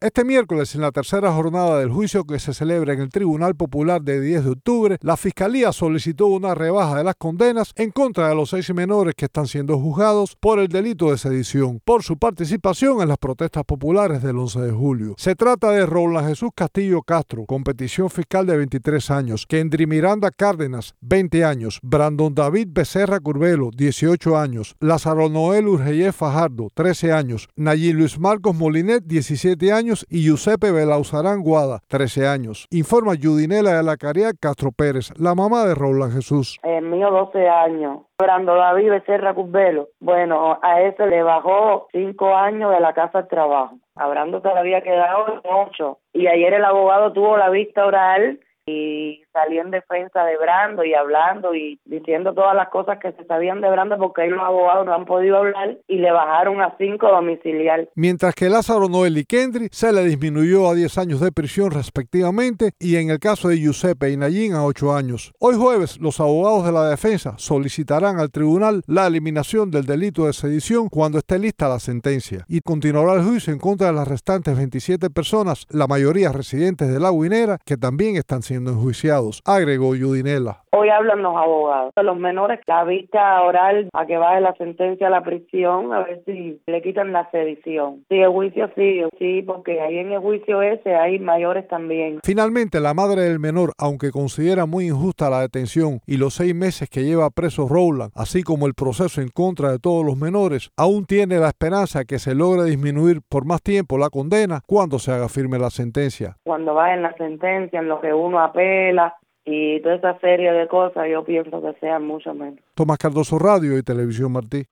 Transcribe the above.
Este miércoles, en la tercera jornada del juicio que se celebra en el Tribunal Popular de 10 de octubre, la Fiscalía solicitó una rebaja de las condenas en contra de los 6 menores que están siendo juzgados por el delito de sedición, por su participación en las protestas populares del 11 de julio. Se trata de Roland Jesús Castillo Castro, con petición fiscal de 23 años, Kendry Miranda Cárdenas, 20 años, Brandon David Becerra Curbelo, 18 años, Lázaro Noel Urgeyes Fajardo, 13 años, Nayib Luis Marcos Molinet, 17 años, y Giuseppe Belauzarán Guada, 13 años. Informa Yudinela de la Caridad Castro Pérez, la mamá de Roland Jesús. El mío 12 años. Brando David Becerra Curbelo. Bueno, a ese le bajó 5 años de la casa al trabajo. A Brando todavía quedado 8. Y ayer el abogado tuvo la vista oral y salió en defensa de Brando y hablando y diciendo todas las cosas que se sabían de Brando porque ahí los abogados no han podido hablar y le bajaron a 5 domiciliar. Mientras que Lázaro Noel y Kendry se le disminuyó a 10 años de prisión respectivamente y en el caso de Giuseppe y Nayib a 8 años. Hoy jueves, los abogados de la defensa solicitarán al tribunal la eliminación del delito de sedición cuando esté lista la sentencia y continuará el juicio en contra de las restantes 27 personas, la mayoría residentes de La Guinera, que también están siendo enjuiciados, agregó Yudinela. Hoy hablan los abogados de los menores, la vista oral a que baje la sentencia a la prisión, a ver si le quitan la sedición. Sí, el juicio sí, porque ahí en el juicio ese hay mayores también. Finalmente, la madre del menor, aunque considera muy injusta la detención y los 6 meses que lleva preso Roland, así como el proceso en contra de todos los menores, aún tiene la esperanza que se logre disminuir por más tiempo la condena cuando se haga firme la sentencia. Cuando va en la sentencia, en lo que uno apela, y toda esa serie de cosas, yo pienso que sean mucho menos. Tomás Cardoso, Radio y Televisión Martí.